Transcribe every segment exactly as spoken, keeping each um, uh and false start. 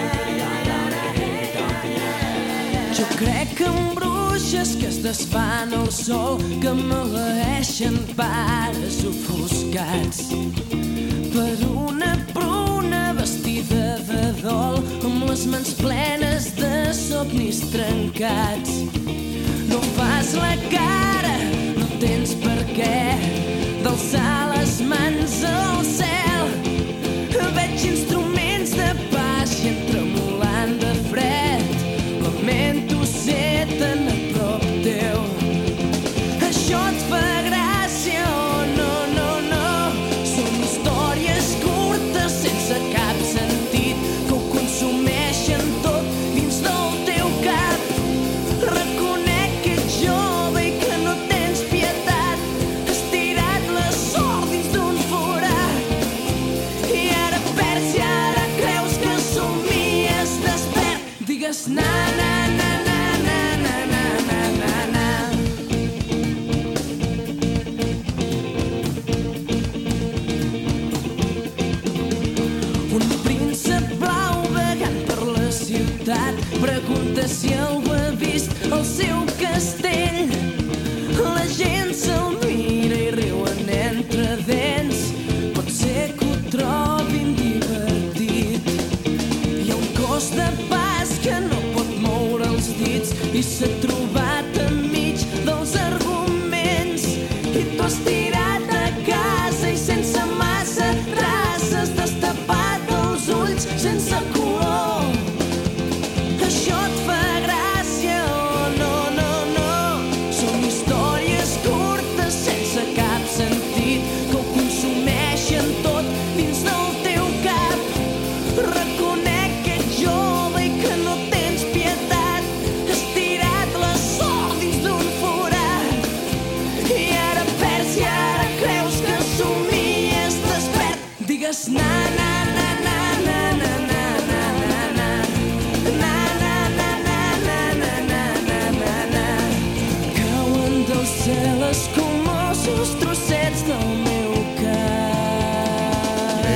Jo crec en bruixes que es desfan al sol, que maleeixen pares ofuscats per una pruna vestida de dol, amb les mans plenes de somnis trencats. No fas la cara, no tens per què d'alçar les mans al cel. Veig instruments de pas i entremolant de fred. Lamento ser tan a prop teu. Això et fa gràcia, oh no, no, no. Són històries curtes sense cap sentit que ho consumeixen tot dins del teu cap. Reconec que ets jove i que no tens pietat. Has tirat la sort dins d'un forat i ara perds i ara creus que somies despert. Digues na, na, na, na, na, na, na, na, na, na. Un príncep blau vagant per la ciutat pregunta si algú ha vist el seu castell. La gent se'l mira i riuen entre dents. Pot ser que ho trobin divertit. Hi ha un cos de pas que no pot moure els dits i s'ha trobat enmig dels arguments. I tu has tirat a casa i sense massa traces, destapat els ulls sense color. Això et fa gràcia, oh no, no, no. Són històries curtes sense cap sentit que ho consumeixen tot dins del teu cap. Reconec que ets jove i que no tens pietat. Has tirat la sort dins d'un forat i ara perds i ara creus que somies despert. Digues na, na, na, na, na, na, na, na, na, na. Na, na, na, na, na, na, na, na, na, na. Cauen del cel escumosos trossets del meu cap.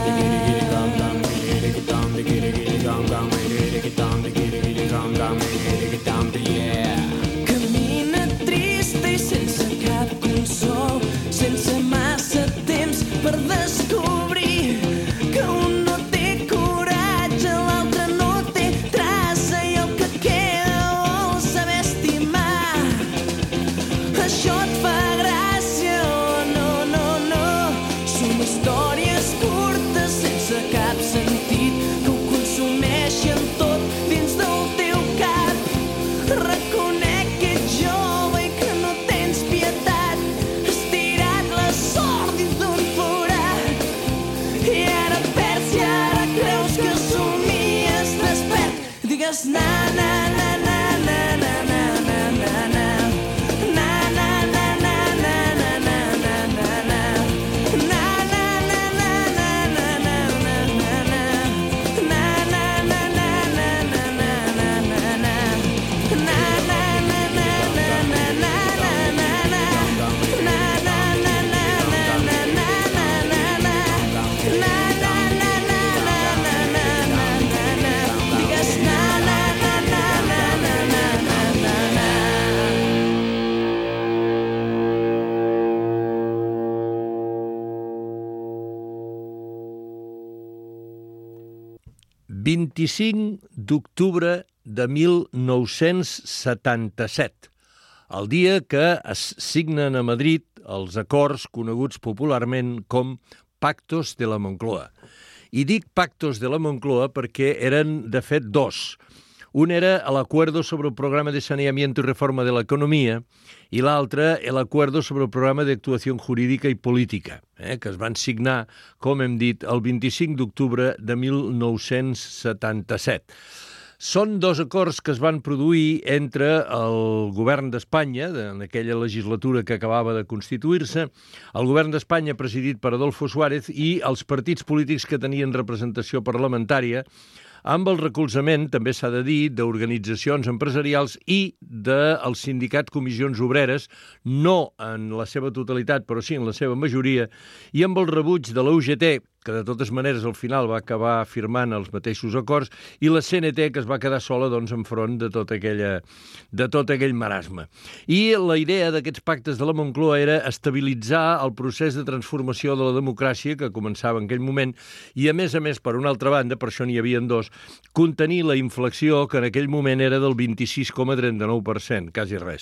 Camina trista i sense cap consol, sense massa temps per descobrir que un no té coratge, l'altre no té traça i el que queda vol saber estimar. Això et fa gràcia, oh no, no, no. Són històries curtes sense cap sentit que ho consumeixen tot dins del teu cap. Reconec que ets jove i que no tens pietat. Has tirat la sort dins d'un forat i ara perds i ara creus que somies despert. Digues na, na, na, na, na, na, na, na, na, na. Na, na, na, na, na, na, na, na, na, na. Na, na, na, na, na, na, na, na, na, na. Na, na, na, na, na, na, na, na, na, na. Na, na, na, na, na, na, na, na, na, na. Na, na, na, na, na, na, na, na, na, na. vint-i-cinc d'octubre de mil nou-cents setanta-set, el dia que es signen a Madrid els acords coneguts popularment com Pactos de la Moncloa. I dic Pactos de la Moncloa perquè eren, de fet, dos. Un era l'Acuerdo sobre el Programa de Saneamiento y Reforma de la Economía i l'altre l'Acuerdo sobre el Programa de Actuación Jurídica y Política, eh, que es van signar, com hem dit, el vint-i-cinc d'octubre de mil nou-cents setanta-set. Són dos acords que es van produir entre el govern d'Espanya, en aquella legislatura que acabava de constituir-se, el govern d'Espanya presidit per Adolfo Suárez i els partits polítics que tenien representació parlamentària, amb el recolzament, també s'ha de dir, d'organitzacions empresarials i dels sindicats Comissions Obreres, no en la seva totalitat, però sí en la seva majoria, i amb el rebuig de la U G T, que de totes maneres al final va acabar firmant els mateixos acords, i la C N T, que es va quedar sola doncs, enfront de tot, aquella, de tot aquell marasme. I la idea d'aquests pactes de la Moncloa era estabilitzar el procés de transformació de la democràcia que començava en aquell moment i, a més a més, per una altra banda, per això n'hi havia dos, contenir la inflació, que en aquell moment era del vint-i-sis coma trenta-nou per cent, quasi res.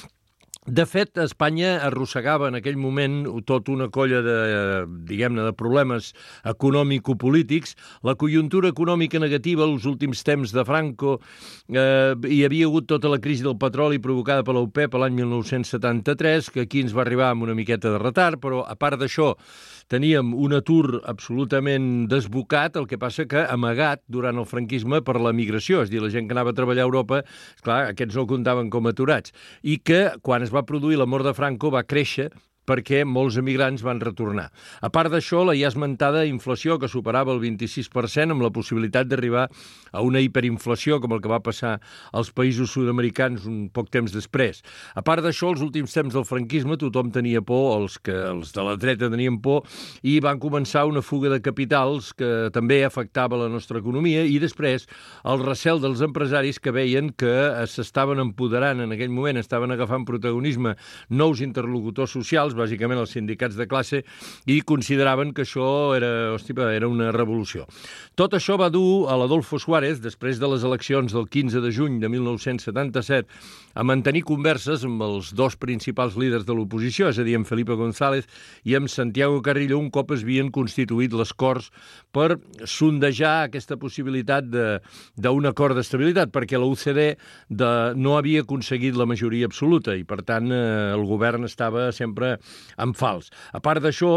De fet, Espanya arrossegava en aquell moment tota una colla de, diguem-ne, de problemes econòmico-polítics. La conjuntura econòmica negativa als últims temps de Franco, eh, hi havia hagut tota la crisi del petroli provocada per l'OPEP l'any mil nou-cents setanta-tres, que aquí ens va arribar amb una miqueta de retard, però a part d'això teníem un atur absolutament desbocat, el que passa que amagat durant el franquisme per la migració, és a dir, la gent que anava a treballar a Europa, esclar, aquests no comptaven com aturats, i que quan es va produir la mort de Franco va créixer perquè molts emigrants van retornar. A part d'això, la ja esmentada inflació, que superava el vint-i-sis per cent, amb la possibilitat d'arribar a una hiperinflació, com el que va passar als països sud-americans un poc temps després. A part d'això, els últims temps del franquisme tothom tenia por, els que els de la dreta tenien por, i van començar una fuga de capitals que també afectava la nostra economia, i després el recel dels empresaris que veien que s'estaven empoderant en aquell moment, estaven agafant protagonisme nous interlocutors socials, bàsicament els sindicats de classe, i consideraven que això era, hòstia, era una revolució. Tot això va dur a l'Adolfo Suárez, després de les eleccions del quinze de juny de mil nou-cents setanta-set, a mantenir converses amb els dos principals líders de l'oposició, és a dir, amb Felipe González i amb Santiago Carrillo, un cop es havien constituït les Corts per sondejar aquesta possibilitat d'un acord d'estabilitat, perquè la U C D de, no havia aconseguit la majoria absoluta i, per tant, eh, el govern estava sempre en fals. A part d'això,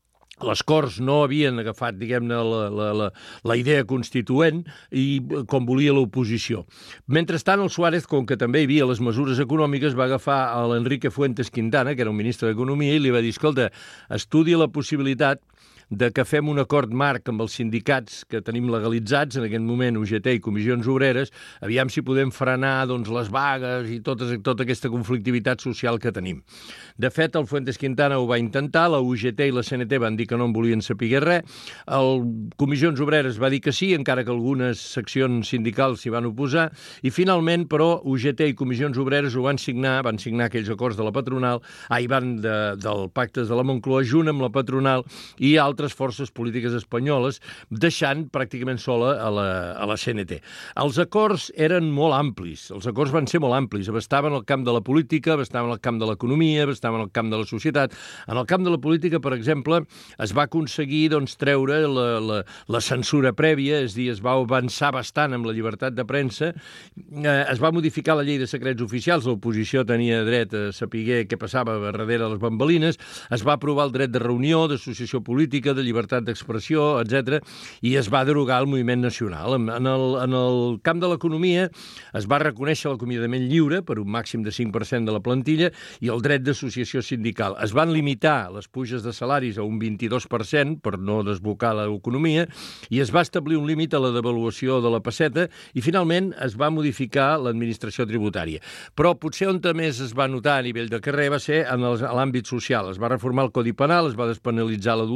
les Corts no havien agafat, diguem-ne, la, la, la, la idea constituent i com volia l'oposició. Mentrestant, el Suárez, com que també hi havia les mesures econòmiques, va agafar a l'Enrique Fuentes Quintana, que era un ministre d'Economia, i li va dir, escolta, estudia la possibilitat de que fem un acord marc amb els sindicats que tenim legalitzats, en aquest moment U G T i Comissions Obreres, aviam si podem frenar doncs, les vagues i totes, tota aquesta conflictivitat social que tenim. De fet, el Fuentes Quintana ho va intentar, la U G T i la C N T van dir que no en volien saber res, el Comissions Obreres va dir que sí, encara que algunes seccions sindicals s'hi van oposar, i finalment, però, U G T i Comissions Obreres ho van signar, van signar aquells acords de la patronal, ah, i van de, del Pactes de la Moncloa, junt amb la patronal i altres altres forces polítiques espanyoles, deixant pràcticament sola a la, a la C N T. Els acords eren molt amplis, els acords van ser molt amplis, abastaven el camp de la política, abastaven el camp de l'economia, abastaven el camp de la societat. En el camp de la política, per exemple, es va aconseguir doncs, treure la, la, la censura prèvia, és a dir, es va avançar bastant amb la llibertat de premsa, eh, es va modificar la llei de secrets oficials, l'oposició tenia dret a saber què passava darrere les bambolines, es va aprovar el dret de reunió, d'associació política, de llibertat d'expressió, etcètera, i es va derogar el moviment nacional. En el, en el camp de l'economia es va reconèixer l'acomiadament lliure per un màxim de cinc per cent de la plantilla i el dret d'associació sindical. Es van limitar les puges de salaris a un vint-i-dos per cent per no desbocar l'economia i es va establir un límit a la devaluació de la pesseta i finalment es va modificar l'administració tributària. Però potser on més es va notar a nivell de carrer va ser en l'àmbit social. Es va reformar el Codi Penal, es va despenalitzar l'adulteri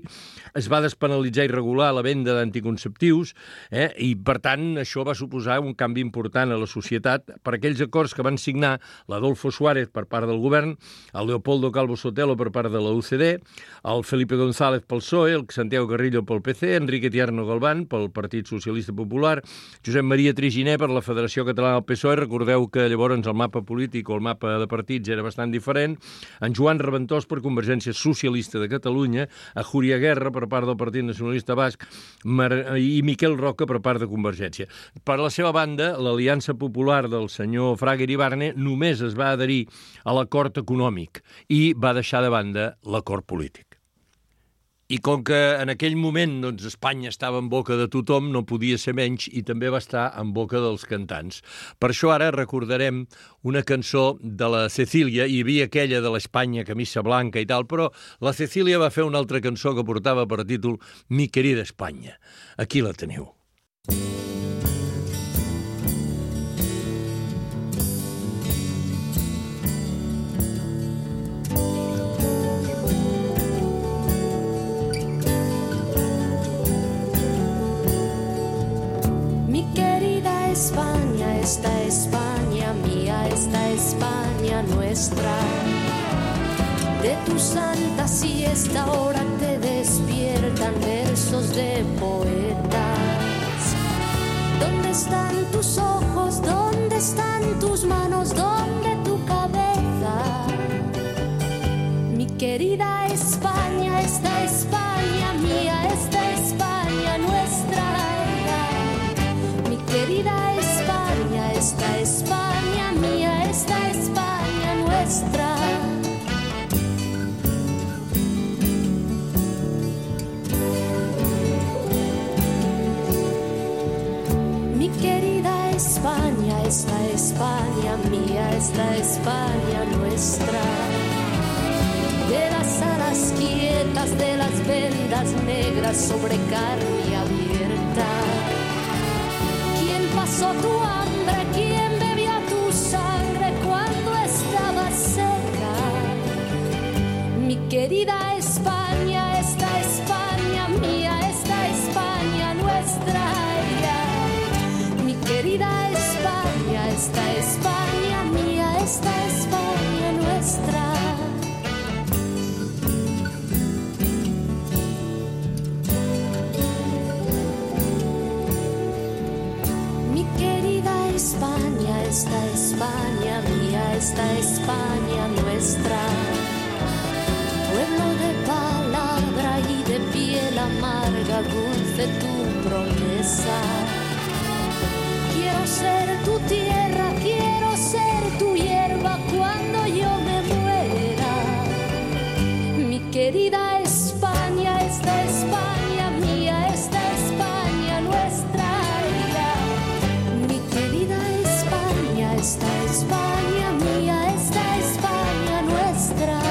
es va despenalitzar i regular la venda d'anticonceptius, eh? I, per tant, això va suposar un canvi important a la societat per aquells acords que van signar l'Adolfo Suárez per part del govern, el Leopoldo Calvo Sotelo per part de la U C D, el Felipe González pel P S O E, el Santiago Carrillo pel P C, Enrique Tierno Galván pel Partit Socialista Popular, Josep Maria Triginer per la Federació Catalana del P S O E. Recordeu que llavors el mapa polític o el mapa de partits era bastant diferent. En Joan Reventós per Convergència Socialista de Catalunya, a Júria Guerra per part del Partit Nacionalista Basc i Miquel Roca per part de Convergència. Per la seva banda, l'Aliança Popular del senyor Fraga Iribarne només es va adherir a l'acord econòmic i va deixar de banda l'acord polític. I com que en aquell moment doncs, Espanya estava en boca de tothom, no podia ser menys i també va estar en boca dels cantants. Per això ara recordarem una cançó de la Cecília, hi havia aquella de l'Espanya, camisa blanca i tal, però la Cecília va fer una altra cançó que portava per títol Mi querida Espanya. Aquí la teniu. España, esta España mía, esta España nuestra. De tu santa siesta ahora te despiertan versos de poetas. ¿Dónde están tus ojos? ¿Dónde están tus manos? ¿Dónde tu cabeza? Mi querida España, esta España mía, esta España nuestra. Mi querida España, esta España mía, esta España nuestra. Mi querida España, esta España mía, esta España nuestra. De las alas quietas, de las vendas negras sobre carne abierta. Pasó tu hambre, ¿quién bebió tu sangre cuando estaba seca? Mi querida España, esta España mía, esta España nuestra. Mi querida España, esta España mía, esta España nuestra. España, esta España mía, esta España nuestra. Pueblo de palabra y de piel amarga, dulce tu promesa. Quiero ser tu tierra, quiero ser tu hierba cuando yo me muera. Mi querida España, esta España mía, esta España nuestra. Esta España mía, esta España nuestra.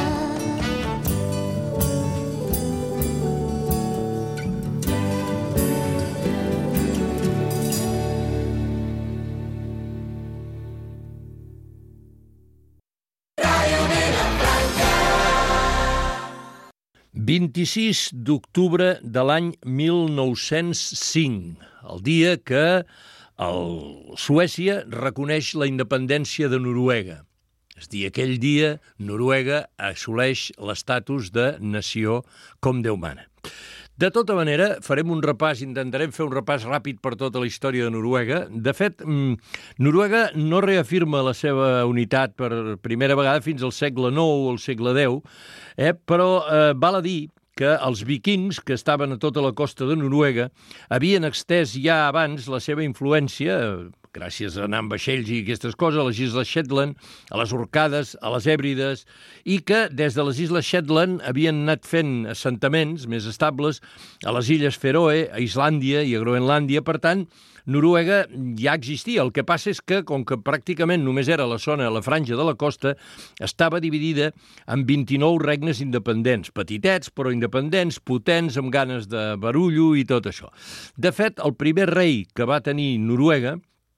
vint-i-sis d'octubre de l'any mil nou-cents cinc, el dia que el Suècia reconeix la independència de Noruega. És a dir, aquell dia Noruega assoleix l'estatus de nació com Déu mana. De tota manera, farem un repàs, intentarem fer un repàs ràpid per tota la història de Noruega. De fet, Noruega no reafirma la seva unitat per primera vegada fins al segle nou o al segle deu, eh? però eh, val a dir que els vikings, que estaven a tota la costa de Noruega, havien extès ja abans la seva influència, gràcies a anar amb vaixells i aquestes coses, a les Isles Shetland, a les Orcades, a les Hèbrides, i que des de les Isles Shetland havien anat fent assentaments més estables a les Illes Feroe, a Islàndia i a Groenlàndia. Per tant, Noruega ja existia. El que passa és que, com que pràcticament només era la zona, la franja de la costa, estava dividida en vint-i-nou regnes independents, petitets però independents, potents, amb ganes de barullo i tot això. De fet, el primer rei que va tenir Noruega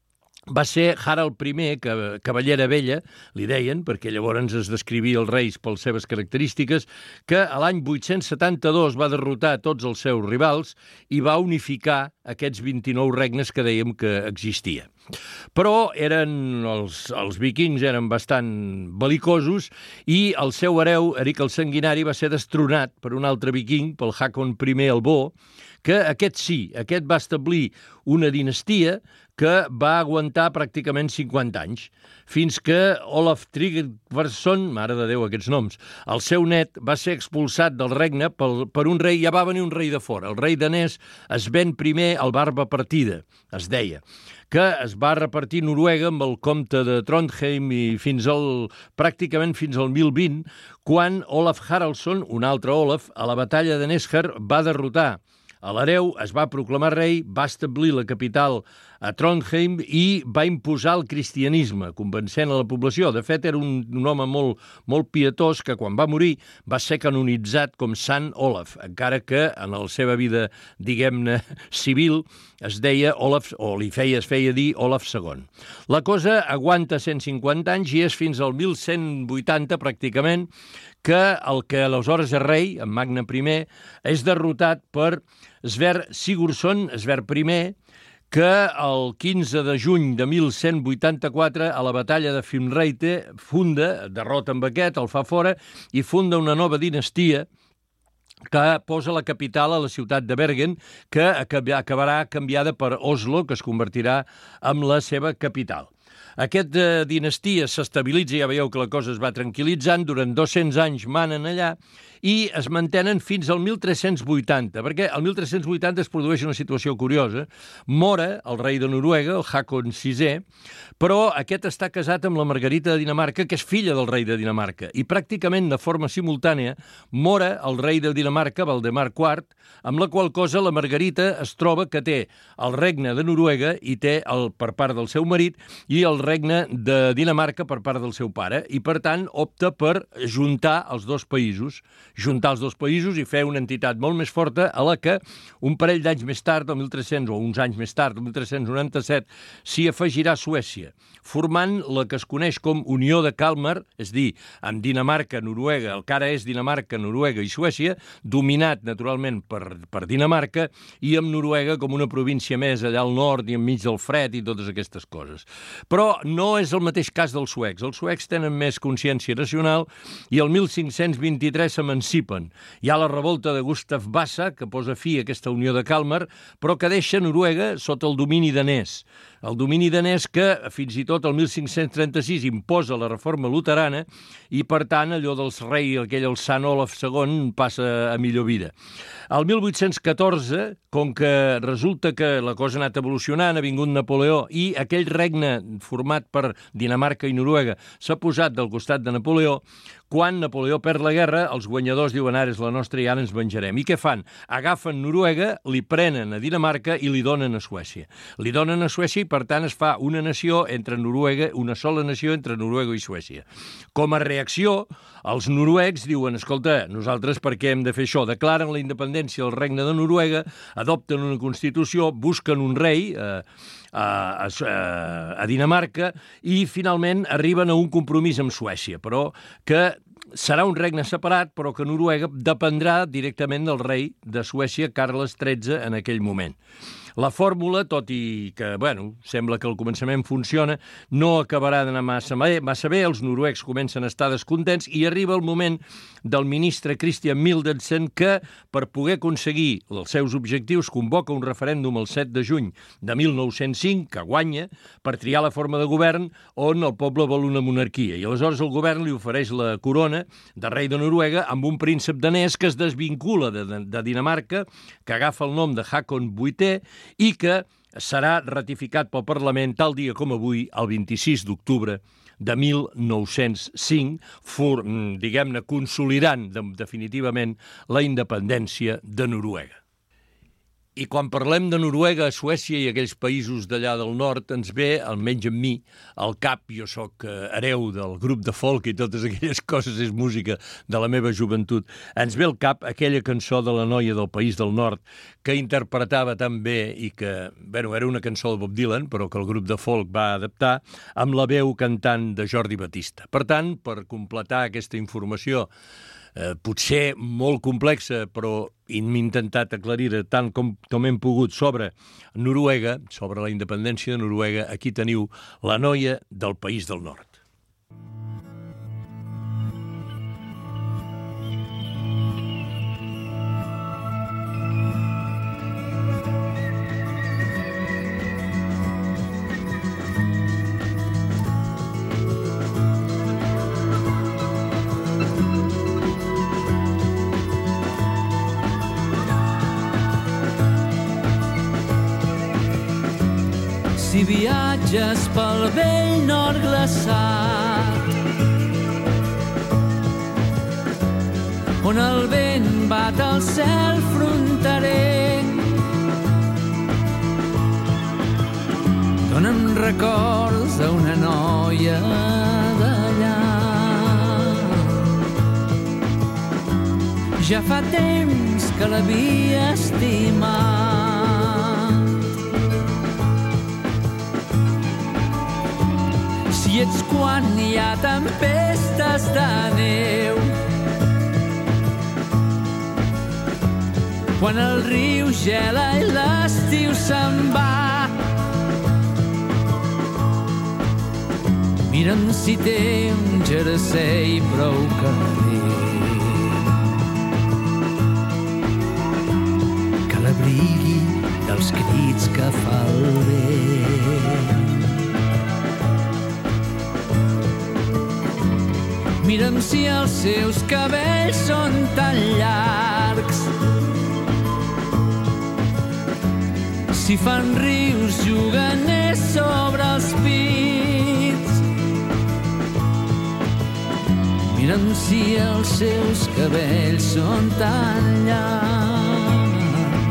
va ser Harald I, que cavallera vella, li deien, perquè llavors es descrivia els reis per les seves característiques, que a l'any vuit-cents setanta-dos va derrotar tots els seus rivals i va unificar aquests vint-i-nou regnes que dèiem que existia. Però eren, els, els vikings eren bastant belicosos i el seu hereu, Eric el Sanguinari, va ser destronat per un altre viking, pel Hakon I el Bo, que aquest sí, aquest va establir una dinastia que va aguantar pràcticament cinquanta anys, fins que Olaf Tryggvason, mare de Déu aquests noms, el seu net va ser expulsat del regne per, per un rei, ja va venir un rei de fora, el rei danès Sven I el Barba Partida, es deia, que es va repartir Noruega amb el comte de Trondheim i fins al, pràcticament fins al mil vint, quan Olaf Haraldsson, un altre Olaf, a la batalla de Nesjar va derrotar a l'hereu, es va proclamar rei, va establir la capital a Trondheim i va imposar el cristianisme, convencent a la població. De fet, era un, un home molt, molt pietós que, quan va morir, va ser canonitzat com Sant Olaf, encara que en la seva vida, diguem-ne, civil, es deia Olaf, o li feia, es feia dir Olaf segon. La cosa aguanta cent cinquanta anys i és fins al mil cent vuitanta, pràcticament, que el que aleshores és rei, en Magne I, és derrotat per Sverre Sigurdsson, Sverre I, que el quinze de juny de mil cent vuitanta-quatre, a la batalla de Fimreite, funda, derrota amb aquest, el fa fora, i funda una nova dinastia que posa la capital a la ciutat de Bergen, que acabarà canviada per Oslo, que es convertirà en la seva capital. Aquesta dinastia s'estabilitza, ja veieu que la cosa es va tranquil·litzant, durant dos-cents anys manen allà i es mantenen fins al mil tres-cents vuitanta, perquè al mil tres-cents vuitanta es produeix una situació curiosa. Mora el rei de Noruega, el Hakon sisè, però aquest està casat amb la Margarita de Dinamarca, que és filla del rei de Dinamarca, i pràcticament de forma simultània mora el rei de Dinamarca, Valdemar quart, amb la qual cosa la Margarita es troba que té el regne de Noruega i té el, per part del seu marit, i el regne de Dinamarca per part del seu pare, i per tant opta per juntar els dos països, juntar els dos països i fer una entitat molt més forta a la que un parell d'anys més tard, el mil tres-cents o uns anys més tard, el mil tres-cents noranta-set, s'hi afegirà Suècia, formant la que es coneix com Unió de Kalmar, és dir, amb Dinamarca, Noruega, el que ara és Dinamarca, Noruega i Suècia, dominat naturalment per, per Dinamarca, i amb Noruega com una província més allà al nord i enmig del fred i totes aquestes coses. Però no és el mateix cas dels suecs. Els suecs tenen més consciència nacional i el mil cinc-cents vint-i-tres s'emancipen. Hi ha la revolta de Gustav Vasa, que posa fi a aquesta Unió de Kalmar, però que deixa Noruega sota el domini danès. El domini danès que, fins i tot el mil cinc-cents trenta-sis, imposa la reforma luterana i, per tant, allò dels reis, aquell el Sant Olaf segon, passa a millor vida. El mil vuit-cents catorze, com que resulta que la cosa ha anat evolucionant, ha vingut Napoleó i aquell regne format per Dinamarca i Noruega s'ha posat del costat de Napoleó, quan Napoleó perd la guerra, els guanyadors diuen ara és la nostra i ara ens venjarem. I què fan? Agafen Noruega, li prenen a Dinamarca i li donen a Suècia. Li donen a Suècia i, per tant, es fa una nació entre Noruega, una sola nació entre Noruega i Suècia. Com a reacció, els noruecs diuen, escolta, nosaltres per què hem de fer això? Declaren la independència del regne de Noruega, adopten una Constitució, busquen un rei eh, a, a, a Dinamarca i finalment arriben a un compromís amb Suècia, però que serà un regne separat, però que Noruega dependrà directament del rei de Suècia, Carles tretze, en aquell moment. La fórmula, tot i que, bueno, sembla que al començament funciona, no acabarà d'anar massa bé, massa bé, els noruecs comencen a estar descontents i arriba el moment del ministre Christian Mildesen que, per poder aconseguir els seus objectius, convoca un referèndum el set de juny de mil nou-cents cinc, que guanya, per triar la forma de govern on el poble vol una monarquia. I aleshores el govern li ofereix la corona de rei de Noruega amb un príncep danès que es desvincula de, de, de Dinamarca, que agafa el nom de Hakon vuitè, i que serà ratificat pel Parlament tal dia com avui, el vint-i-sis d'octubre de mil nou-cents cinc, for, diguem-ne, consolidant de, definitivament la independència de Noruega. I quan parlem de Noruega, Suècia i aquells països d'allà del nord, ens ve, almenys en mi, al cap, jo sóc hereu del grup de folk i totes aquelles coses, és música de la meva joventut, ens ve al cap aquella cançó de la noia del País del Nord que interpretava tan bé i que, bueno, era una cançó de Bob Dylan, però que el grup de folk va adaptar amb la veu cantant de Jordi Batista. Per tant, per completar aquesta informació, Eh, potser molt complexa, però hem intentat aclarir-ho tant com, com hem pogut sobre Noruega, sobre la independència de Noruega. Aquí teniu la noia del País del Nord. Si viatges pel vell nord glaçat, on el vent bat al cel fronterer, dona'm records d'una noia d'allà. Ja fa temps que l'havia estimat. Si ets quan hi ha tempestes de neu, quan el riu gela i l'estiu se'n va, mira'm si té un jersei prou calent que l'abrigui dels crits que fa el vent. Mira'm si els seus cabells són tan llargs, si fan rius juganers sobre els pits. Mira'm si els seus cabells són tan llargs,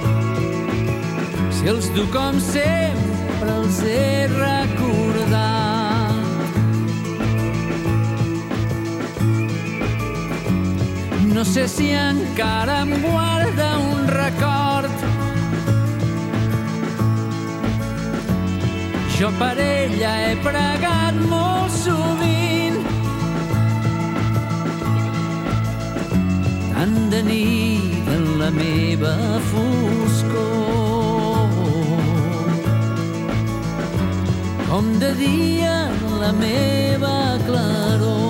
si els du com sempre els he recordat. No sé si encara em guarda un record. Jo per ella he pregat molt sovint, tant de nit en la meva foscor, com de dia en la meva claror.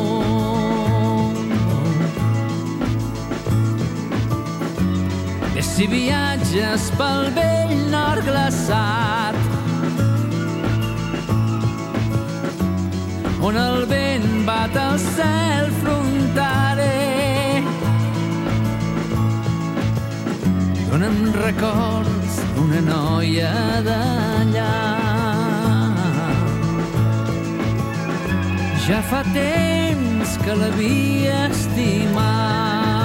Si viatges pel vell nord glaçat, on el vent bat al cel fronterer, dona'm records d'una noia d'allà. Ja fa temps que l'havia estimat.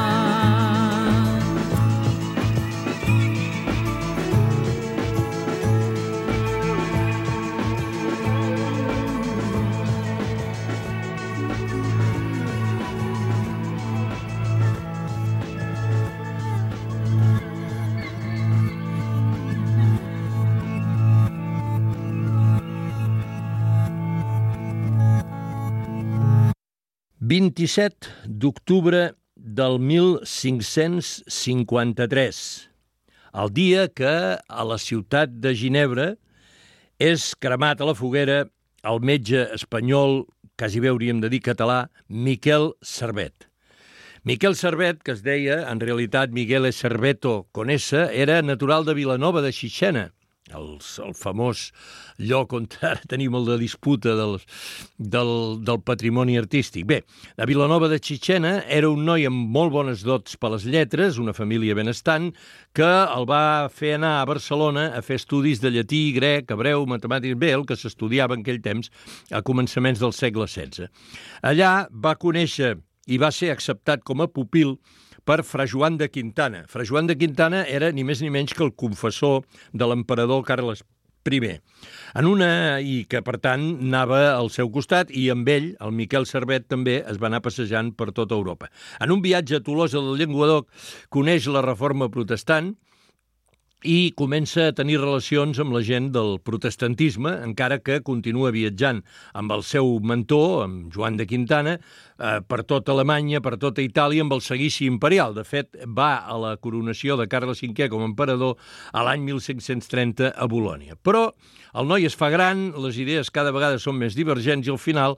vint-i-set d'octubre del mil cinc-cents cinquanta-tres, el dia que a la ciutat de Ginebra és cremat a la foguera el metge espanyol, quasi bé hauríem de dir català, Miquel Servet. Miquel Servet, que es deia, en realitat, Miguel Serveto Conesa, era natural de Vilanova de Sixena, el, el famós lloc on ara tenim el de disputa del, del, del patrimoni artístic. Bé, a Vilanova de Sixena era un noi amb molt bones dots per les lletres, una família benestant, que el va fer anar a Barcelona a fer estudis de llatí, grec, hebreu, matemàtiques, bé, el que s'estudiava en aquell temps a començaments del segle setze. Allà va conèixer i va ser acceptat com a pupil per Fra Joan de Quintana. Fra Joan de Quintana era ni més ni menys que el confessor de l'emperador Carles primer. En una, i que per tant anava al seu costat, i amb ell, el Miquel Servet, també es va anar passejant per tota Europa. En un viatge a Tolosa del Llenguadoc coneix la reforma protestant i comença a tenir relacions amb la gent del protestantisme, encara que continua viatjant amb el seu mentor, amb Joan de Quintana, eh, per tota Alemanya, per tota Itàlia, amb el seguici imperial. De fet, va a la coronació de Carles cinquè com a emperador a l'any mil cinc-cents trenta a Bolònia. Però el noi es fa gran, les idees cada vegada són més divergents i al final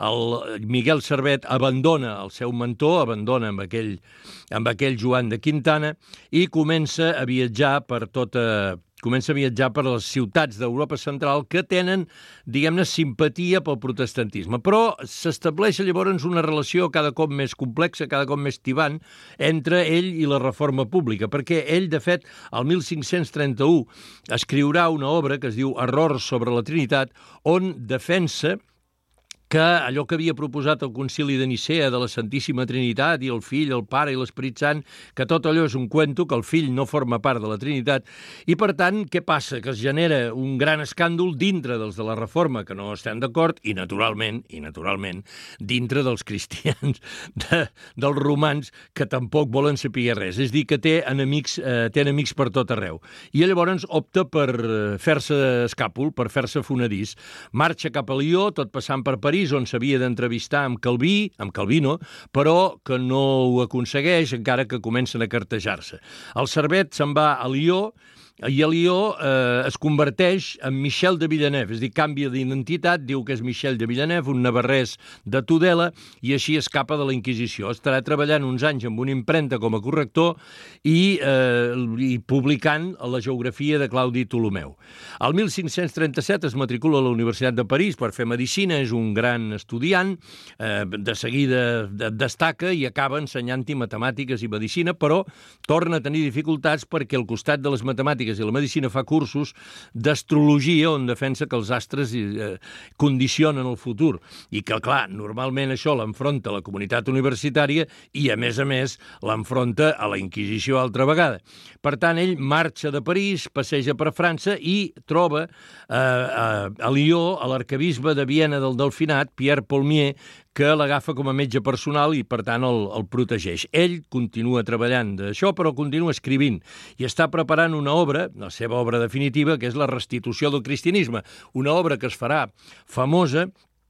el Miquel Servet abandona el seu mentor, abandona amb aquell, amb aquell Joan de Quintana i comença a viatjar per tota... comença a viatjar per les ciutats d'Europa Central que tenen, diguem-ne, simpatia pel protestantisme. Però s'estableix llavors una relació cada cop més complexa, cada cop més tibant, entre ell i la reforma pública, perquè ell, de fet, el mil cinc-cents trenta-u escriurà una obra que es diu Errors sobre la Trinitat, on defensa que allò que havia proposat el Concili de Nicea de la Santíssima Trinitat i el Fill, el Pare i l'Esperit Sant, que tot allò és un cuento, que el Fill no forma part de la Trinitat, i per tant, què passa? Que es genera un gran escàndol dintre dels de la Reforma, que no estan d'acord, i naturalment, i naturalment, dintre dels cristians, de, dels romans, que tampoc volen saber res. És dir, que té enemics, eh, té enemics per tot arreu. I llavors opta per fer-se escàpol, per fer-se fonedís. Marxa cap a Lió, tot passant per París, on s'havia d'entrevistar amb Calví, amb Calvino, però que no ho aconsegueix, encara que comencen a cartejar-se. El Servet se'n va a Lió, i a Lió eh, es converteix en Michel de Villeneuve, és a dir, canvia d'identitat, diu que és Michel de Villeneuve, un navarrès de Tudela, i així escapa de la Inquisició. Estarà treballant uns anys amb una impremta com a corrector i, eh, i publicant la geografia de Claudi Ptolomeu. El mil cinc-cents trenta-set es matricula a la Universitat de París per fer medicina, és un gran estudiant, eh, de seguida destaca i acaba ensenyant-hi matemàtiques i medicina, però torna a tenir dificultats perquè al costat de les matemàtiques i la medicina fa cursos d'astrologia on defensa que els astres eh, condicionen el futur i que, clar, normalment això l'enfronta a la comunitat universitària i, a més a més, l'enfronta a la Inquisició altra vegada. Per tant, ell marxa de París, passeja per França i troba eh, a, a Lió a l'arquebisbe de Viena del Delfinat, Pierre Paulmier, que l'agafa com a metge personal i, per tant, el, el protegeix. Ell continua treballant d'això, però continua escrivint i està preparant una obra, la seva obra definitiva, que és la restitució del cristianisme, una obra que es farà famosa,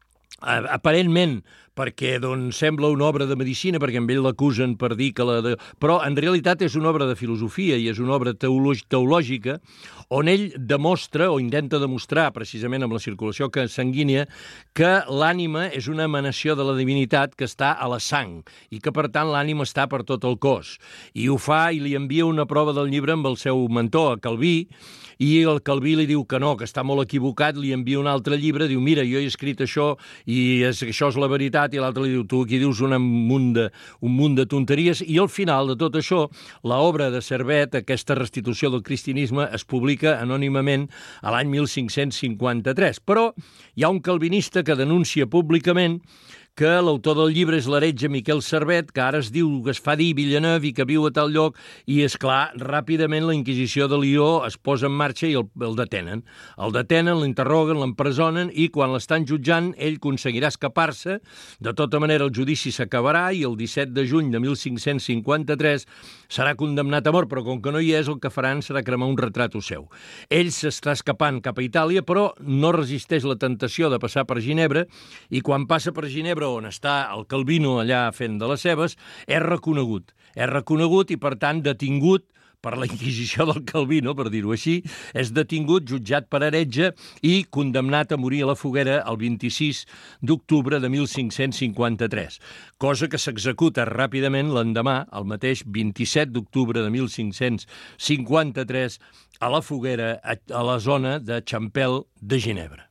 aparentment perquè doncs, sembla una obra de medicina, perquè amb ell l'acusen per dir que la... De... Però en realitat és una obra de filosofia i és una obra teològica on ell demostra o intenta demostrar, precisament amb la circulació sanguínia, que l'ànima és una emanació de la divinitat que està a la sang i que, per tant, l'ànima està per tot el cos. I ho fa i li envia una prova del llibre amb el seu mentor, a Calví, i el Calví li diu que no, que està molt equivocat, li envia un altre llibre, diu, mira, jo he escrit això i és, això és la veritat, i l'altre li diu, tu aquí dius un munt, de, un munt de tonteries, i al final de tot això, l'obra de Servet, aquesta restitució del cristianisme, es publica anònimament a l'any mil cinc-cents cinquanta-tres. Però hi ha un calvinista que denuncia públicament que l'autor del llibre és l'heretge Miquel Servet, que ara es diu que es fa dir Villeneuve i que viu a tal lloc, i, és clar, ràpidament la Inquisició de Lió es posa en marxa i el, el detenen. El detenen, l'interroguen, l'empresonen, i quan l'estan jutjant, ell aconseguirà escapar-se. De tota manera, el judici s'acabarà i el disset de juny de mil cinc-cents cinquanta-tres serà condemnat a mort, però com que no hi és, el que faran serà cremar un retrato seu. Ell s'està escapant cap a Itàlia, però no resisteix la tentació de passar per Ginebra, i quan passa per Ginebra, on està el Calvino allà fent de les seves, és reconegut. És reconegut i, per tant, detingut per la Inquisició del Calvino, per dir-ho així, és detingut, jutjat per heretge i condemnat a morir a la foguera el vint-i-sis d'octubre de mil cinc-cents cinquanta-tres, cosa que s'executa ràpidament l'endemà, el mateix vint-i-set d'octubre de mil cinc-cents cinquanta-tres, a la foguera, a la zona de Champel de Ginebra.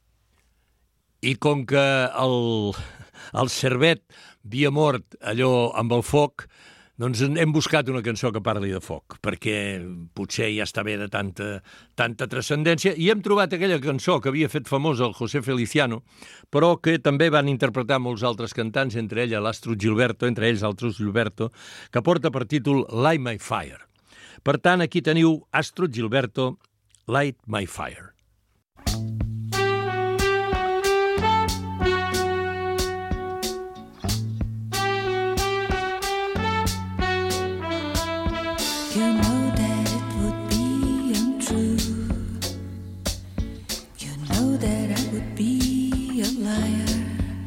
I com que el, el Servet havia mort allò amb el foc, Doncs hem buscat una cançó que parli de foc, perquè potser ja està bé de tanta, tanta transcendència, i hem trobat aquella cançó que havia fet famosa el José Feliciano, però que també van interpretar molts altres cantants, entre ella l'Astrud Gilberto, entre ells l'Astrud Gilberto, que porta per títol Light My Fire. Per tant, aquí teniu Astrud Gilberto, Light My Fire. You know that it would be untrue. You know that I would be a liar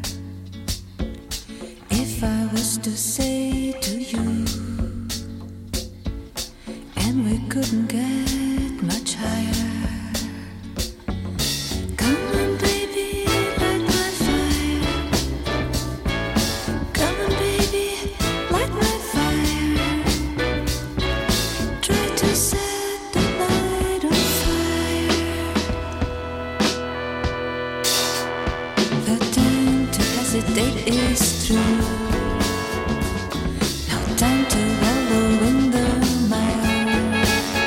if I was to say to you, and we couldn't get much higher. Come on, baby, light my fire. Come on, baby, light my fire. Try to set the night on fire. The time to hesitate is through. No time to wallow in the mire.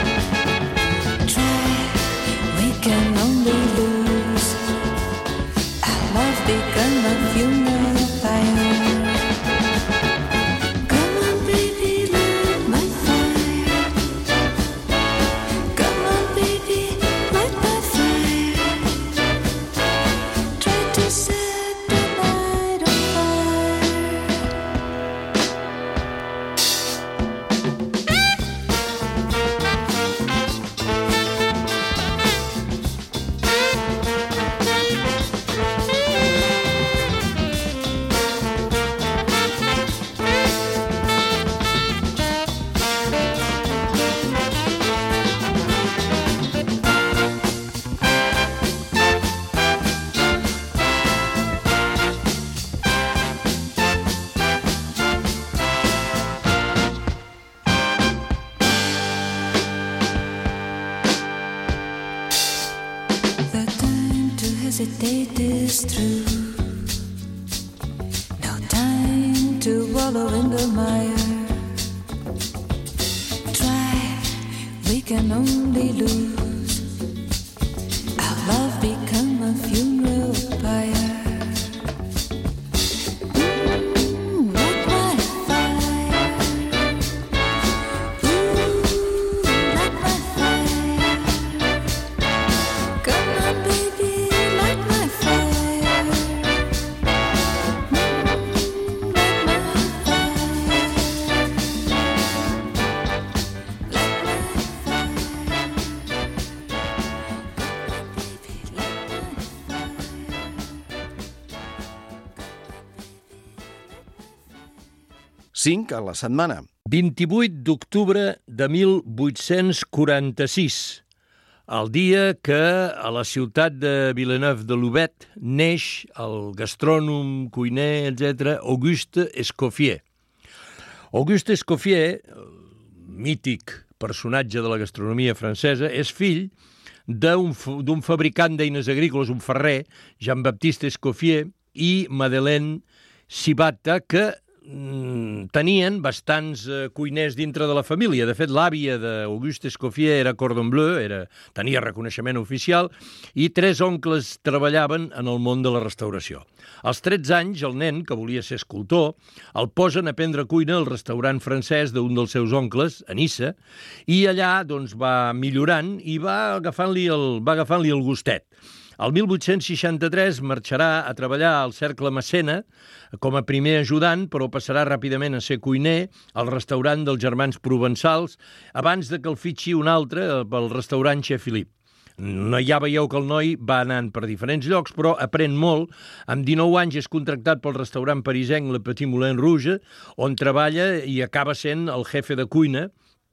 Try, we can only lose. Our love become a funeral fire. Come on, baby, light my fire. Come on, baby, light my fire. Try to set the night on fire. The time to hesitate is through. No time to wallow in the mire. Try, we can only lose. Our love become a funeral pyre. Mm, light my fire. Ooh, light my fire. Come on, baby, light my fire. Mm, light my fire. Light my fire. Baby, light my fire. cinc a la setmana. vint-i-vuit d'octubre de mil vuit-cents quaranta-sis, el dia que a la ciutat de Villeneuve de Loubet neix el gastrònom, cuiner, etcètera, Auguste Escoffier. Auguste Escoffier, mític personatge de la gastronomia francesa, és fill d'un f- d'un fabricant d'eines agrícoles, un ferrer, Jean-Baptiste Escoffier, i Madeleine Cibatta, que mm, tenien bastants eh, cuiners dintre de la família. De fet, l'àvia d'Auguste Escoffier era cordon bleu, era, tenia reconeixement oficial, i tres oncles treballaven en el món de la restauració. Als tretze anys, el nen, que volia ser escultor, el posen a prendre cuina al restaurant francès d'un dels seus oncles, a Niça, i allà doncs, va millorant i va agafant-li el, va agafant-li el gustet. El mil vuit-cents seixanta-tres marxarà a treballar al Cercle Massena com a primer ajudant, però passarà ràpidament a ser cuiner al restaurant dels germans provençals abans de que el fitxi un altre pel restaurant Che Philippe. No, ja veieu que el noi va anant per diferents llocs, però aprèn molt. Amb dinou anys és contractat pel restaurant parisenc Le Petit Moulin Rouge, on treballa i acaba sent el jefe de cuina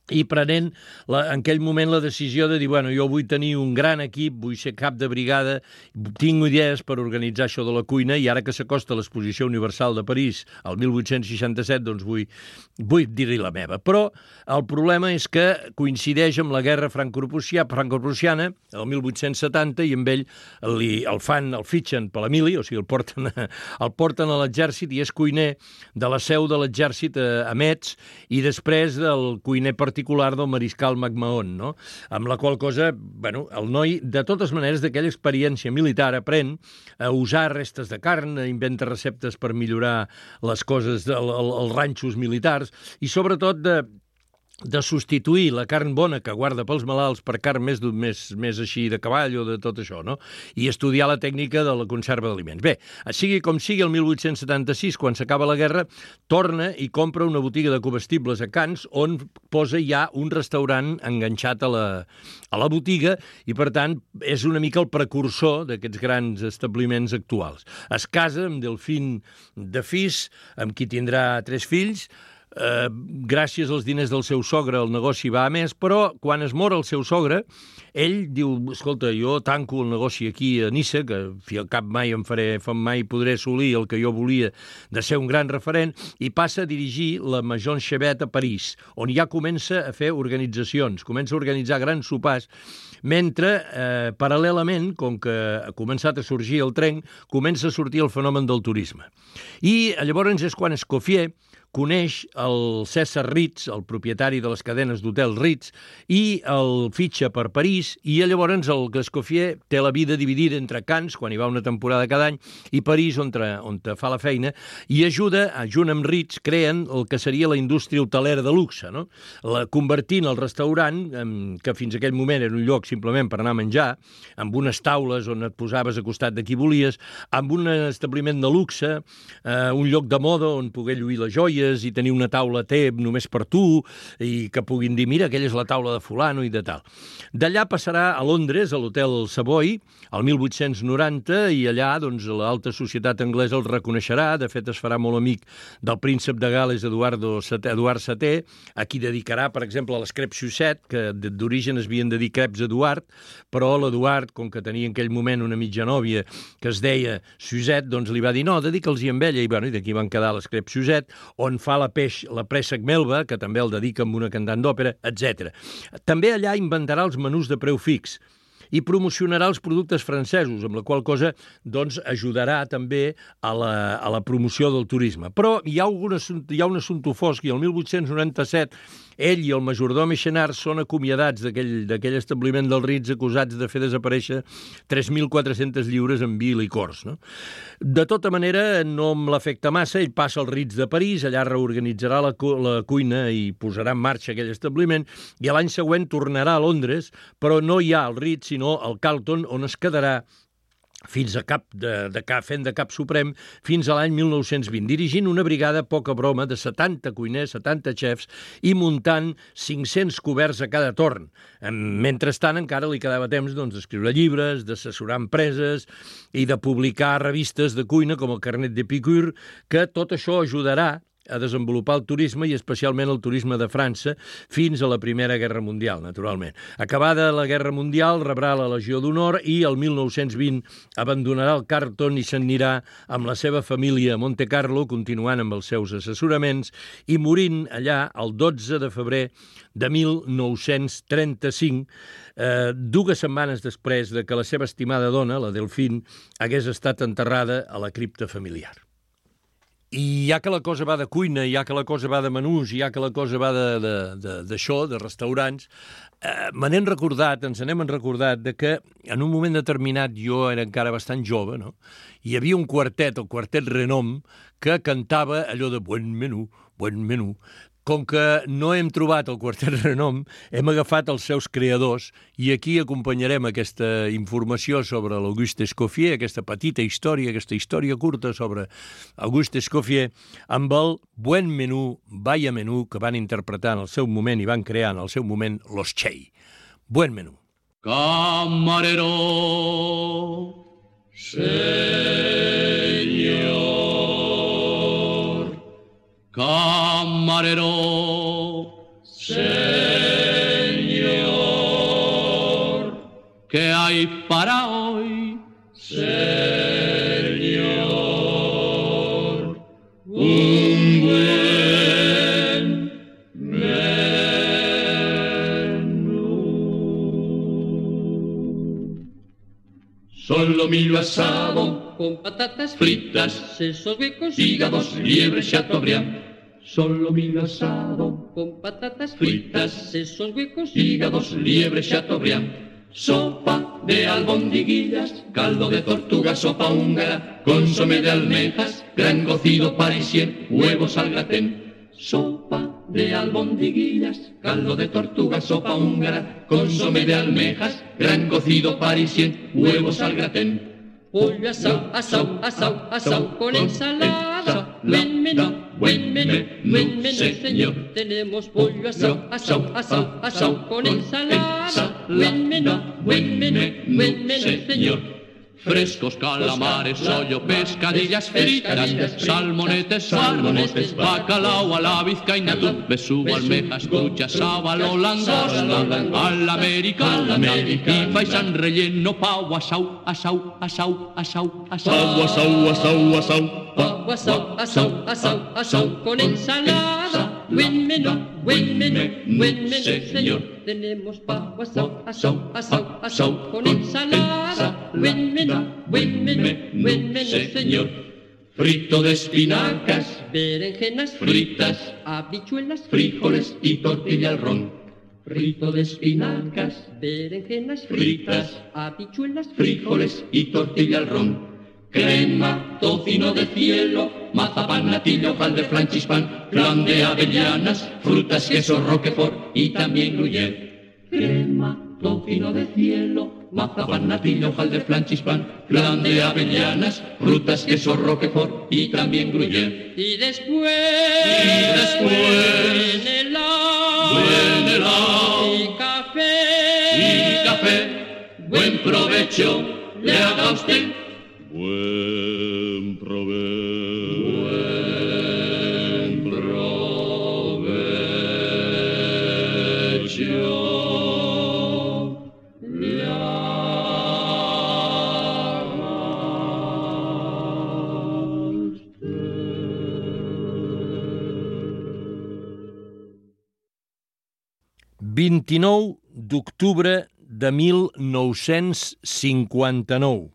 i prenent la, en aquell moment la decisió de dir, bueno, jo vull tenir un gran equip, vull ser cap de brigada, tinc idees per organitzar això de la cuina, i ara que s'acosta l'Exposició Universal de París el mil vuit-cents seixanta-set, doncs vull, vull dir-hi la meva. Però el problema és que coincideix amb la guerra franco-prussiana, el mil vuit-cents setanta, i amb ell li, el fan, el fitxen per l'Emili, o sigui, el porten, a, el porten a l'exèrcit i és cuiner de la seu de l'exèrcit a, a Metz, i després del cuiner particular particular del mariscal MacMahon, no? Amb la qual cosa, bueno, el noi, de totes maneres, d'aquella experiència militar, aprèn a usar restes de carn, inventa receptes per millorar les coses, el, el, els ranxos militars, i sobretot de de substituir la carn bona que guarda pels malalts per carn més, més, més així de cavall o de tot això, no? I estudiar la tècnica de la conserva d'aliments. Bé, sigui com sigui, el mil vuit-cents setanta-sis, quan s'acaba la guerra, torna i compra una botiga de comestibles a Canes, on posa ja un restaurant enganxat a la, a la botiga, i per tant és una mica el precursor d'aquests grans establiments actuals. Es casa amb Delphine de Fis, amb qui tindrà tres fills. Uh, gràcies als diners del seu sogre el negoci va a més, però quan es mor el seu sogre, ell diu, escolta, jo tanco el negoci aquí a Niça, que fi al cap mai em faré, mai podré assolir el que jo volia de ser un gran referent, i passa a dirigir la Maison Chevet a París, on ja comença a fer organitzacions, comença a organitzar grans sopars, mentre, eh, paral·lelament, com que ha començat a sorgir el tren, comença a sortir el fenomen del turisme. I llavors és quan Escoffier coneix el César Ritz, el propietari de les cadenes d'hotel Ritz, i el fitxa per París, i llavors el Escoffier té la vida dividida entre Canes, quan hi va una temporada cada any, i París, on, on fa la feina, i ajuda, junt amb Ritz, creen el que seria la indústria hotelera de luxe, no? La, convertint el restaurant, que fins aquell moment era un lloc simplement per anar a menjar, amb unes taules on et posaves a costat de qui volies, amb un establiment de luxe, eh, un lloc de moda on poder lluir les joies, i tenir una taula té només per tu, i que puguin dir, mira, aquella és la taula de fulano i de tal. D'allà passarà a Londres, a l'hotel Savoy, el mil vuit-cents noranta, i allà doncs, l'alta societat anglesa el reconeixerà. De fet, es farà molt amic del príncep de Gal·les, Eduardo setè, Eduard setè, a qui dedicarà, per exemple, les crepes Suzette, que d'origen es havien de dir crepes Eduard, però l'Eduard, com que tenia en aquell moment una mitja nòvia que es deia Suzette, doncs li va dir, no, dedica'ls-hi amb ella, i, bueno, i d'aquí van quedar les crepes Suzette, on fa la peix, la préssec Melba, que també el dedica amb una cantant d'òpera, etcètera. També allà inventarà els menús de preu fix i promocionarà els productes francesos, amb la qual cosa doncs, ajudarà també a la, a la promoció del turisme. Però hi ha, algun assumpte, hi ha un assumpte fosc, i el mil vuit-cents noranta-set ell i el majordom Echenard són acomiadats d'aquell establiment del Ritz, acusats de fer desaparèixer tres mil quatre-centes lliures en vi i licors. No? De tota manera, no em l'afecta massa, ell passa al Ritz de París, allà reorganitzarà la, cu la cuina i posarà en marxa aquell establiment, i l'any següent tornarà a Londres, però no hi ha el Ritz, sinó al Carlton, on es quedarà fins a cap de, de cap, fent de cap suprem, fins a l'any mil nou-cents vint, dirigint una brigada, poca broma, de setanta cuiners, setanta xefs, i muntant cinc-cents coberts a cada torn. Mentrestant, encara li quedava temps doncs, d'escriure llibres, d'assessorar empreses i de publicar revistes de cuina com el Carnet d'Épicure, que tot això ajudarà a desenvolupar el turisme, i especialment el turisme de França, fins a la Primera Guerra Mundial, naturalment. Acabada la Guerra Mundial, rebrà la Legió d'Honor i el mil nou-cents vint abandonarà el Carlton i s'anirà amb la seva família a Monte Carlo, continuant amb els seus assessoraments i morint allà el dotze de febrer de mil nou-cents trenta-cinc, eh, dues setmanes després de que la seva estimada dona, la Delphine, hagués estat enterrada a la cripta familiar. I ja que la cosa va de cuina, ja que la cosa va de menús, ja que la cosa va d'això, de, de, de restaurants, eh, me n'hem recordat, ens n'hem recordat de que en un moment determinat, jo era encara bastant jove, no? Hi havia un quartet, el quartet Renom, que cantava allò de buen menú, buen menú. Com que no hem trobat el quartet Renom, hem agafat els seus creadors i aquí acompanyarem aquesta informació sobre l'Auguste Escoffier, aquesta petita història, aquesta història curta sobre Auguste Escoffier, amb el Buen Menú, Vaya Menú, que van interpretar en el seu moment i van crear en el seu moment Los Chey. Buen Menú. Camarero, señor, camarero, señor. que hay para hoy. Señor, un buen menú. Solomillo asado con patatas fritas, sesos huecos, hígados, liebre, chateaubriand. Solomillo asado con patatas fritas, sesos huecos, hígados, liebre, chateaubriand. Sopa de albondiguillas, caldo de tortuga, sopa húngara, consomé de almejas, gran cocido parisien, huevos al gratén. Sopa de albondiguillas, caldo de tortuga, sopa húngara, consomé de almejas, gran cocido parisien, huevos al gratén. Pollo asau, asau, asau, asau, con ensalada, buen menú, buen menú, buen menú, señor. Tenemos pollo asau, asau, asau, asau, con ensalada, buen menú, buen menú, buen menú, señor. Frescos calamares, sollo, pescadillas fritas, salmonetes, salmonetes, bacalao a la vizcaína, besugo, almejas, truchas, sábalo, langosta, a la americana, y faisán relleno, pavo, asau, asau, asau, asau, asau, asau, asau, asau, pavo, asau, asau, asau, asau, con ensalada, buen menú, buen menú, buen menú, señor. Tenemos pavo, asau, asau, asau, asau, con ensalada, buen menú, buen menú, buen menú, señor. Frito de espinacas, berenjenas fritas, habichuelas, frijoles y tortilla al ron. Frito de espinacas, berenjenas fritas, habichuelas, frijoles y tortilla al ron. Crema, tocino de cielo, mazapán, natilla, hojaldre, flan, chispán, flan de avellanas, frutas, queso, roquefort y también gruyère. Crema, tocino de cielo, mazapán, natilla, hojaldre, flan, chispán, flan de avellanas, frutas, queso, roquefort y también gruyère. Y después, y después, buen helado, buen helado, y café, y café, buen provecho le haga usted. Buen provecho, buen provecho, le vint-i-nou d'octubre de mil nou-cents cinquanta-nou.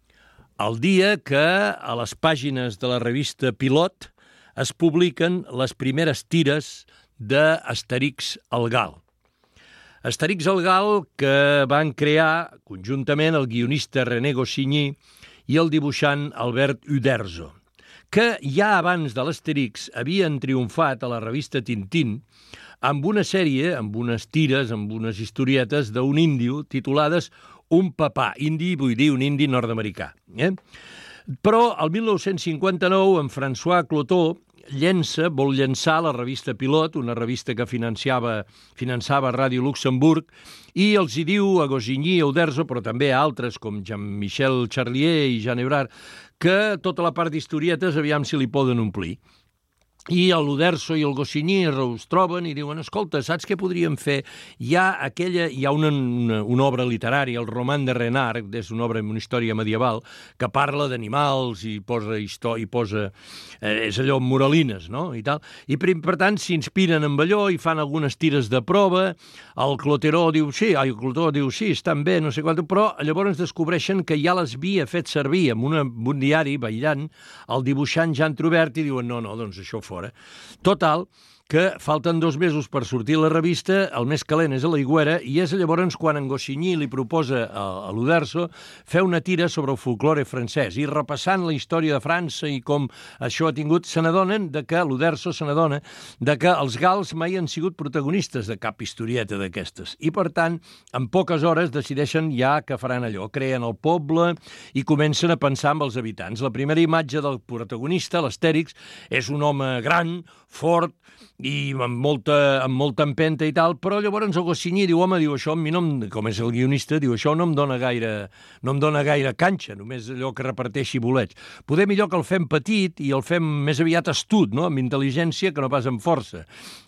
El dia que a les pàgines de la revista Pilot es publiquen les primeres tires d'Astèrix el Gal. Astèrix el Gal que van crear conjuntament el guionista René Goscinny i el dibuixant Albert Uderzo, que ja abans de l'Astèrix havien triomfat a la revista Tintín amb una sèrie, amb unes tires, amb unes historietes d'un índio titulades Un papà, indi, vull dir un indi nord-americà. Eh? Però el mil nou-cents cinquanta-nou, en François Cloteau llença, vol llençar la revista Pilot, una revista que financiava, finançava Ràdio Luxemburg, i els hi diu a Goscinny i a Uderzo, però també a altres com Jean-Michel Charlier i Jean Ebrard, que tota la part d'historietes aviam si li poden omplir. I l'Uderzo i el Goscinny es troben i diuen, escolta, saps què podríem fer? Hi ha aquella, hi ha una, una, una obra literària, el Roman de Renard, és una obra, una història medieval, que parla d'animals i posa, història, i posa eh, és allò, moralines, no? I tal. I per, per tant s'inspiren amb allò i fan algunes tires de prova. El Cloteau diu, sí, el Cloteau diu, sí, estan bé, no sé quant, però llavors descobreixen que ja les havia fet servir en una, un diari, ballant, el dibuixant Jean Trubert, i diuen, no, no, doncs això fora. Total, que falten dos mesos per sortir la revista, el més calent és a l'Aigüera, i és llavors quan en Goscinny li proposa a, a l'Uderzo fer una tira sobre el folklore francès, i repassant la història de França i com això ha tingut, se n'adonen de que, l'Uderzo se n'adona, de que els gals mai han sigut protagonistes de cap historieta d'aquestes, i per tant, en poques hores decideixen ja que faran allò, creen el poble i comencen a pensar amb els habitants. La primera imatge del protagonista, l'Astèrix, és un home gran, fort, i amb molta, amb molta empenta i tal, però llavors el Goscinny diu, home, diu, això a mi no em, com és el guionista, diu, això no em dona gaire, no em dona gaire canxa, només allò que reparteixi bolets. Poder millor que el fem petit i el fem més aviat astut, no?, amb intel·ligència que no pas amb força.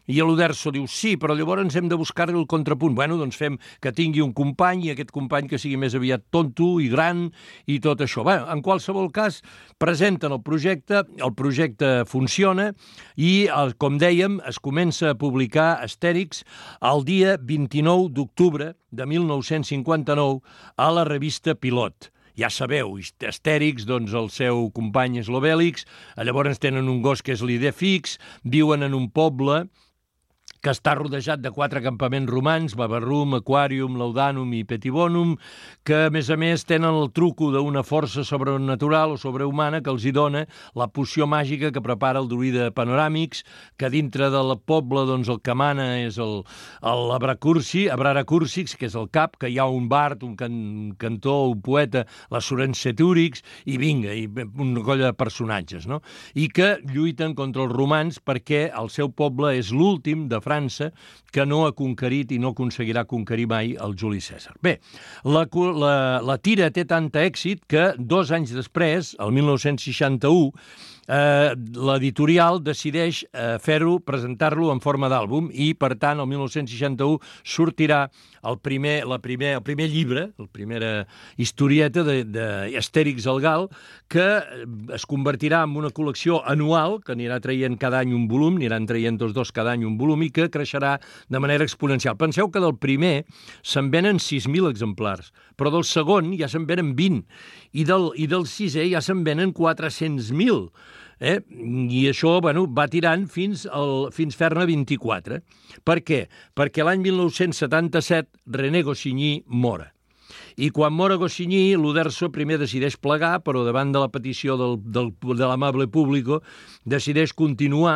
I l'Uderzo diu, sí, però llavors hem de buscar-li el contrapunt. Bueno, doncs fem que tingui un company i aquest company que sigui més aviat tonto i gran i tot això. Bé, en qualsevol cas, presenten el projecte, el projecte funciona i, com dèiem, es comença a publicar Astèrix el dia vint-i-nou d'octubre de mil nou-cents cinquanta-nou a la revista Pilot. Ja sabeu, Astèrix, doncs el seu company és l'Obèlix, llavors tenen un gos que és l'Idèfix, viuen en un poble que està rodejat de quatre campaments romans, Babarrum, Aquarium, Laudanum i Petibonum, que, a més a més, tenen el truco d'una força sobrenatural o sobrehumana que els hi dona la poció màgica que prepara el druida Panoràmix, que dintre del poble doncs, el que mana és el, el Abracursi, Abraracúrsix, que és el cap, que hi ha un bard, un, can, un cantor, un poeta, la Surencetúrix, i vinga, i una colla de personatges, no? I que lluiten contra els romans perquè el seu poble és l'últim de França França, que no ha conquerit i no aconseguirà conquerir mai el Juli Cèsar. Bé, la, la, la tira té tant èxit que dos anys després, el mil nou-cents seixanta-u, eh, l'editorial decideix eh, fer-ho, presentar-lo en forma d'àlbum i, per tant, el mil nou-cents seixanta-u sortirà el primer, la primer, el primer llibre, la primera historieta d'Astèrix el Gal, que es convertirà en una col·lecció anual, que anirà traient cada any un volum, aniran traient dos dos cada any un volum, i que creixerà de manera exponencial. Penseu que del primer se'n venen sis mil exemplars, però del segon ja se'n venen vint, i del, i del sisè ja se'n venen quatre-cents mil. Eh? I això bueno, va tirant fins, al, fins fer-ne vint-i-quatre. Per què? Perquè l'any mil nou-cents setanta-set René Goscinny mora. I quan mora Goscinny, l'Uderzo primer decideix plegar, però davant de la petició del, del, de l'amable público decideix continuar.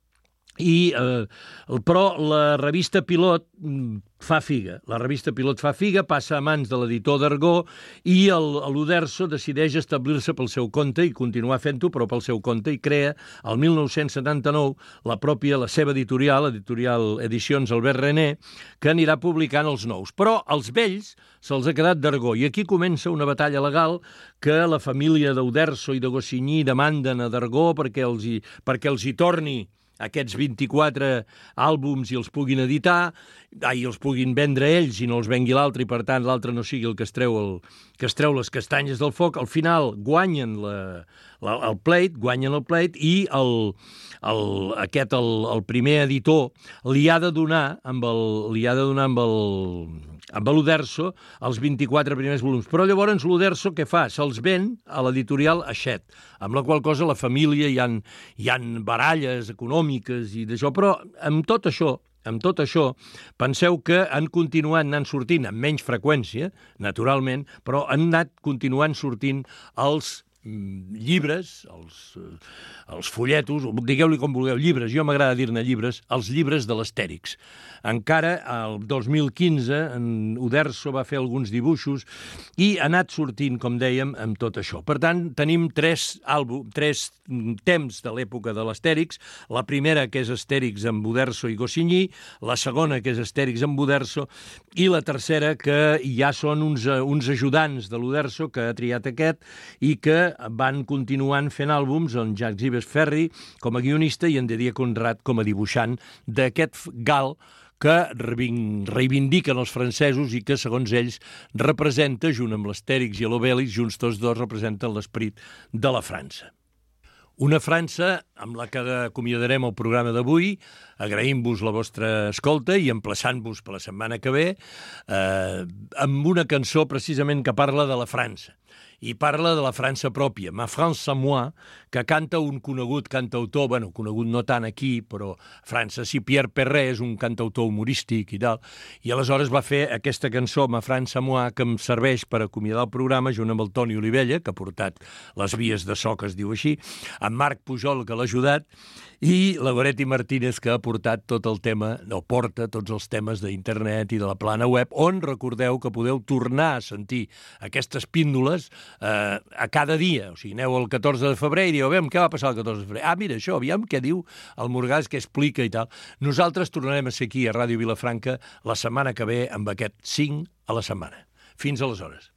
I, eh, però la revista Pilot fa figa. La revista Pilot fa figa, passa a mans de l'editor d'Argó i l'Uderzo decideix establir-se pel seu compte i continuar fent-ho, però pel seu compte, i crea el mil nou-cents setanta-nou la pròpia, la seva editorial, editorial Edicions Albert René, que anirà publicant els nous. Però als vells se'ls ha quedat d'Argó, i aquí comença una batalla legal que la família d'Uderzo i de Goscinny demanden a d'Argó perquè els hi, perquè els hi torni aquests vint-i-quatre àlbums i els puguin editar, i els puguin vendre ells i no els vengui l'altre, i per tant l'altre no sigui el que es treu, el, que es treu les castanyes del foc. Al final guanyen la, la, el pleit, guanyen el pleit, i el, el, aquest, el, el primer editor li ha de donar amb el, li ha de donar amb el, amb l'Uderzo els vint-i-quatre primers volums. Però llavors l'Uderzo què fa? Se'ls ven a l'editorial Hachette, amb la qual cosa la família hi ha, hi ha baralles econòmiques i d'això, però amb tot això, amb tot això, penseu que han continuat anant sortint amb menys freqüència, naturalment, però han anat continuant sortint els llibres, els, els folletos, digueu-li com vulgueu, llibres, jo m'agrada dir-ne llibres, els llibres de l'Astèrix. Encara el dos mil quinze en Uderzo va fer alguns dibuixos i ha anat sortint, com dèiem, amb tot això. Per tant, tenim tres, àlbum, tres temps de l'època de l'Astèrix. La primera, que és Astèrix amb Uderzo i Goscinny, la segona, que és Astèrix amb Uderzo, i la tercera, que ja són uns, uns ajudants de l'Uderzo que ha triat aquest i que van continuant fent àlbums amb Jacques Yves Ferry com a guionista i en Didier Conrad com a dibuixant d'aquest gal que reivindiquen els francesos i que, segons ells, representa, junt amb l'Astèrix i l'Obèlix, junts tots dos representen l'esperit de la França. Una França amb la que acomiadarem el programa d'avui, agraïm-vos la vostra escolta i emplaçant-vos per la setmana que ve eh, amb una cançó precisament que parla de la França. I parla de la França pròpia, Ma France à moi, que canta un conegut cantautor, bueno, conegut no tant aquí, però a França sí, Pierre Perret és un cantautor humorístic i tal, i aleshores va fer aquesta cançó, Ma France à moi, que em serveix per acomiadar el programa, junt amb el Toni Olivella, que ha portat les vies de so, que es diu així, amb Marc Pujol, que l'ha ajudat, i la Goretti Martínez, que ha portat tot el tema, o porta tots els temes d'internet i de la plana web, on recordeu que podeu tornar a sentir aquestes píndoles eh, a cada dia. O sigui, aneu el catorze de febrer i dieu, aviam, què va passar el catorze de febrer? Ah, mira, això, aviam què diu el Morgàs, què explica i tal. Nosaltres tornarem a ser aquí a Ràdio Vilafranca la setmana que ve amb aquest cinc a la setmana. Fins aleshores.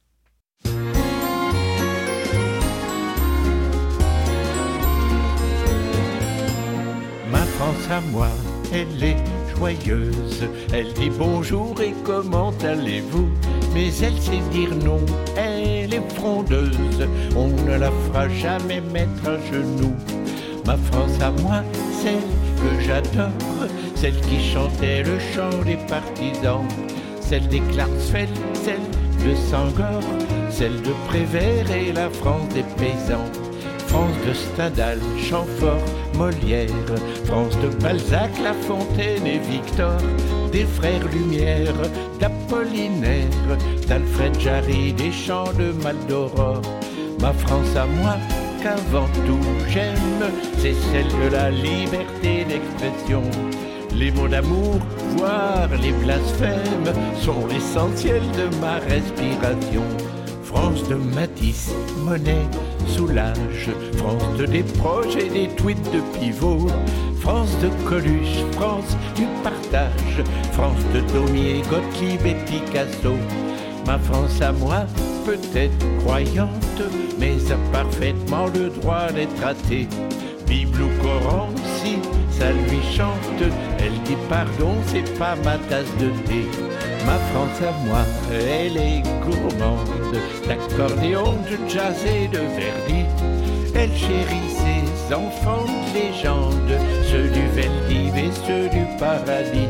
Ma France à moi elle est joyeuse. Elle dit bonjour et comment allez-vous? Mais elle sait dire non, elle est frondeuse. On ne la fera jamais mettre à genoux. Ma France à moi, celle que j'adore, celle qui chantait le chant des partisans, celle des Klarsfeld, celle de Senghor, celle de Prévert et la France des paysans. France de Stendhal, Chamfort, Molière, France de Balzac, La Fontaine et Victor, des frères Lumière, d'Apollinaire, d'Alfred Jarry, des chants de Maldoror. Ma France à moi, qu'avant tout j'aime, c'est celle de la liberté d'expression. Les mots d'amour, voire les blasphèmes, sont l'essentiel de ma respiration. France de Matisse, Monet, Soulage, France de Desproges et des tweets de pivot, France de Coluche, France du partage, France de Daumier, Gottlieb et Picasso. Ma France à moi, peut-être croyante, mais a parfaitement le droit d'être athée. Bible ou Coran, si ça lui chante, elle dit pardon, c'est pas ma tasse de thé. Ma France à moi, elle est gourmande d'accordéon, de jazz et de Verdi. Elle chérit ses enfants de légende, ceux du Veldiv et ceux du paradis.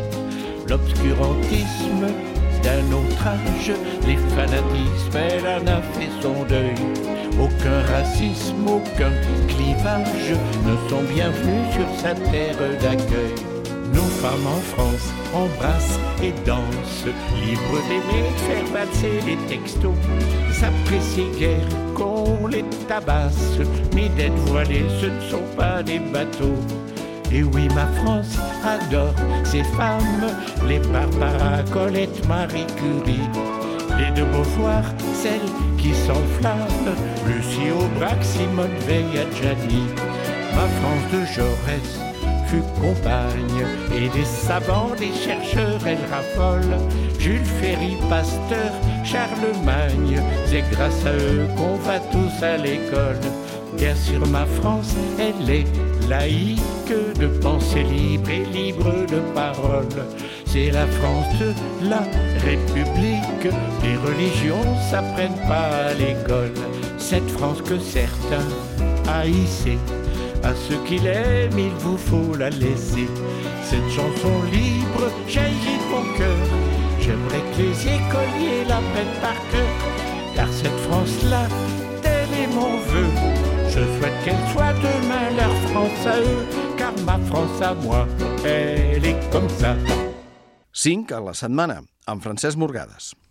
L'obscurantisme d'un autre âge, les fanatismes, elle en a fait son deuil. Aucun racisme, aucun clivage ne sont bienvenus sur sa terre d'accueil. Nos femmes en France embrassent et dansent, libres d'aimer, de faire valser les textos. S'apprécient guère qu'on les tabasse, ni d'être voilées, ce ne sont pas des bateaux. Et oui, ma France adore ces femmes, les Barbara, Colette, Marie Curie, les de Beauvoir, celles qui s'enflamment, Lucie Aubrac, Simone Veil, Adjani. Ma France de Jaurès fut compagne, et des savants, des chercheurs, elle raffole. Jules Ferry, Pasteur, Charlemagne, c'est grâce à eux qu'on va tous à l'école. Bien sûr, ma France, elle est laïque, de pensée libre et libre de parole. C'est la France de la République, les religions s'apprennent pas à l'école. Cette France que certains haïssaient, à ceux qui l'aiment, il vous faut la laisser. Cette chanson libre jaillit de mon cœur, j'aimerais que les écoliers l'apprennent par cœur, car cette France-là, tel est mon vœu. Je souhaite qu'elle soit demain leur France à eux, car ma France à moi, elle est comme ça. cinc a la setmana, amb Francesc Morgades.